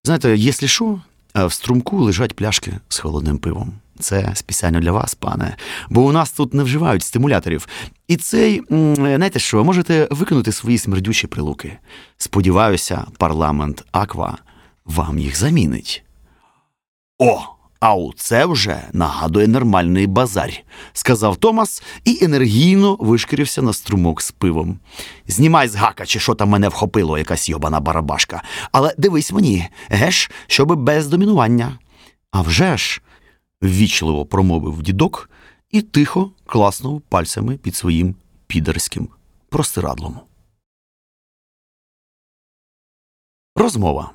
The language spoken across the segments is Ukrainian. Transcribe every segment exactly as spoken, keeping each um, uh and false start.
Знаєте, якщо що, в струмку лежать пляшки з холодним пивом. Це спеціально для вас, пане, бо у нас тут не вживають стимуляторів. І цей, знаєте що, можете викинути свої смердючі прилуки. Сподіваюся, парламент Аква вам їх замінить. О, а оце вже нагадує нормальний базар, сказав Томас і енергійно вишкірився на струмок з пивом. Знімай з гака, чи що там мене вхопило, якась йобана барабашка. Але дивись мені, геш, щоби без домінування. А вже ж, ввічливо промовив дідок і тихо класнув пальцями під своїм підерським простирадлом. Розмова.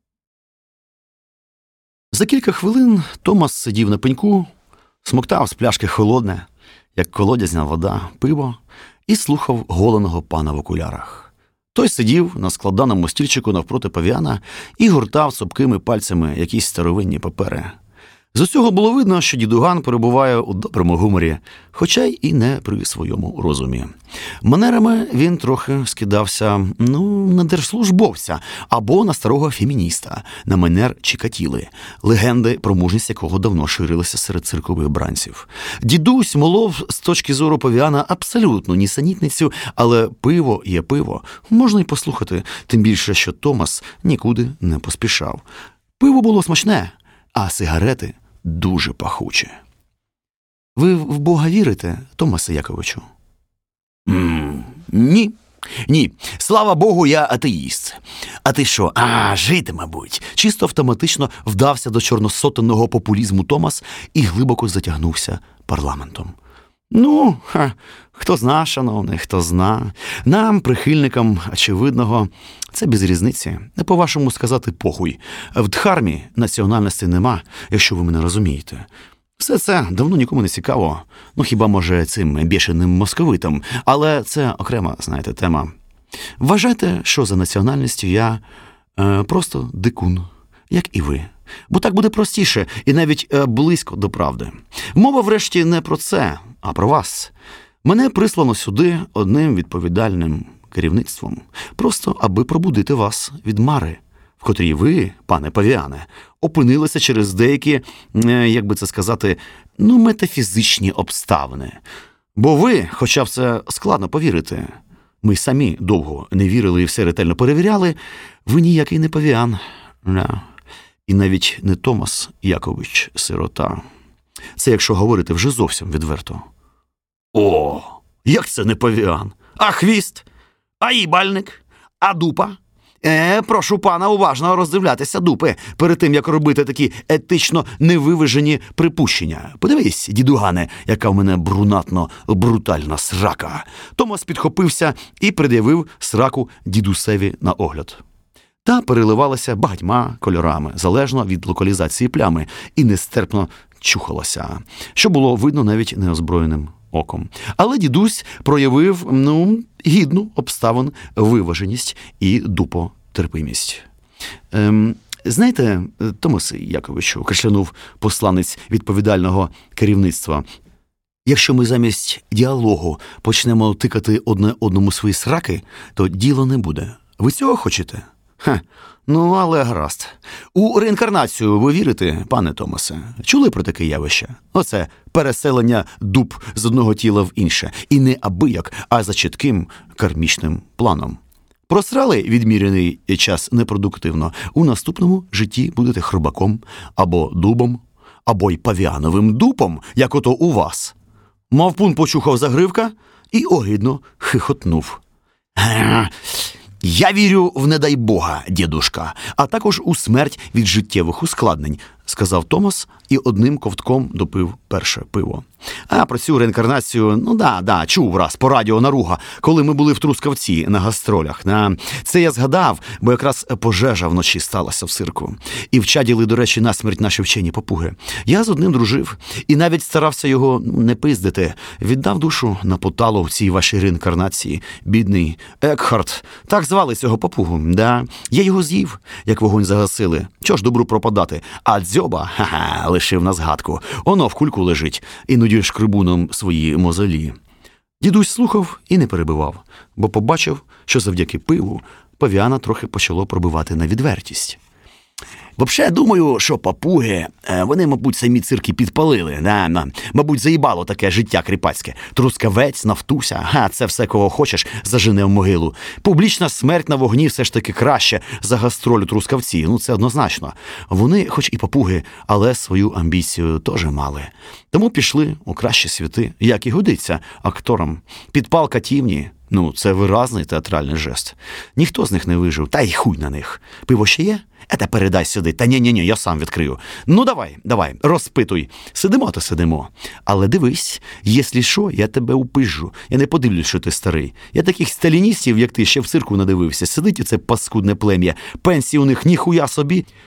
За кілька хвилин Томас сидів на пеньку, смоктав з пляшки холодне, як колодязна вода, пиво, і слухав голеного пана в окулярах. Той сидів на складаному стільчику навпроти павіана і гуртав цупкими пальцями якісь старовинні папери. З усього було видно, що дідуган перебуває у доброму гуморі, хоча й і не при своєму розумі. Манерами він трохи скидався, ну, на держслужбовця або на старого фемініста, на манер Чікатіли, легенди про мужність якого давно ширилися серед циркових бранців. Дідусь молов з точки зору павіана абсолютну нісенітницю, але пиво є пиво, можна й послухати, тим більше, що Томас нікуди не поспішав. Пиво було смачне, а сигарети – дуже пахуче. Ви в Бога вірите, Томасе Яковичу? Mm, ні. Ні. Слава Богу, я атеїст. А ти що? А, жити, мабуть. Чисто автоматично вдався до чорносотенного популізму Томас і глибоко затягнувся парламентом. Ну, ха, хто зна, шановний, хто зна. Нам, прихильникам очевидного, це без різниці. Не по-вашому сказати похуй. В Дхармі національності нема, якщо ви мене розумієте. Все це давно нікому не цікаво. Ну, хіба, може, цим бішеним московитам. Але це окрема, знаєте, тема. Вважайте, що за національністю я е, просто дикун, як і ви. Бо так буде простіше і навіть е, близько до правди. Мова, врешті, не про це, а про вас. Мене прислано сюди одним відповідальним керівництвом, просто аби пробудити вас від мари, в котрій ви, пане павіане, опинилися через деякі, е, як би це сказати, ну, метафізичні обставини. Бо ви, хоча в це складно повірити, ми самі довго не вірили і все ретельно перевіряли, ви ніякий не павіан. Не. І навіть не Томас Якович сирота. Це якщо говорити вже зовсім відверто. О, як це не павіан? А хвіст? А їбальник? А дупа? Е, прошу пана уважно роздивлятися дупи перед тим, як робити такі етично невиважені припущення. Подивись, дідугане, яка в мене брунатно-брутальна срака. Томас підхопився і пред'явив сраку дідусеві на огляд. Та переливалася багатьма кольорами, залежно від локалізації плями, і нестерпно чухалася, що було видно навіть неозброєним оком. Але дідусь проявив, ну, гідну обставин виваженість і дупотерпимість. Ем, знаєте, Томасе Яковичу, кашлянув посланець відповідального керівництва, якщо ми замість діалогу почнемо тикати одне одному свої сраки, то діло не буде. Ви цього хочете? Ха, ну, але гаразд. У реінкарнацію ви вірите, пане Томасе? Чули про таке явище? Оце переселення дуб з одного тіла в інше. І не абияк, а за чітким кармічним планом. Просрали відміряний час непродуктивно. У наступному житті будете хробаком, або дубом, або й павіановим дупом, як ото у вас. Мавпун почухав загривка і огидно хихотнув. Я вірю в не дай Бога, дідушка, а також у смерть від життєвих ускладнень, сказав Томас і одним ковтком допив перше пиво. А про цю реінкарнацію, ну да, да, чув раз по радіо Наруга, коли ми були в Трускавці на гастролях. На... Це я згадав, бо якраз пожежа вночі сталася в цирку. І вчаділи, до речі, насмерть наші вчені попуги. Я з одним дружив і навіть старався його не пиздити. Віддав душу на поталу в цій вашій реінкарнації. Бідний Екхарт. Так звали цього попугу, да. Я його з'їв, як вогонь загасили. Чого ж добру пропадати? А дзьоба, ха-ха, лишив на згадку. Оно в кульку лежить, іноді шкрибуном свої мозолі. Дідусь слухав і не перебивав, бо побачив, що завдяки пиву павіана трохи почало пробивати на відвертість. Вообще, думаю, що папуги, е, вони, мабуть, самі цирки підпалили. Да, да. Мабуть, заїбало таке життя кріпацьке. Трускавець, Нафтуся, га, це все, кого хочеш, зажене в могилу. Публічна смерть на вогні все ж таки краще за гастроль у Трускавці. Ну, це однозначно. Вони, хоч і папуги, але свою амбіцію теж мали. Тому пішли у кращі світи, як і годиться акторам. Підпал катівні. Ну, це виразний театральний жест. Ніхто з них не вижив, та й хуй на них. Пиво ще є? Ета передай сюди. Та ні-ні-ні, я сам відкрию. Ну, давай, давай, розпитуй. Сидимо, то сидимо. Але дивись, якщо що, я тебе упижу. Я не подивлюсь, що ти старий. Я таких сталіністів, як ти, ще в цирку надивився. Сидить оце паскудне плем'я. Пенсії у них ніхуя собі.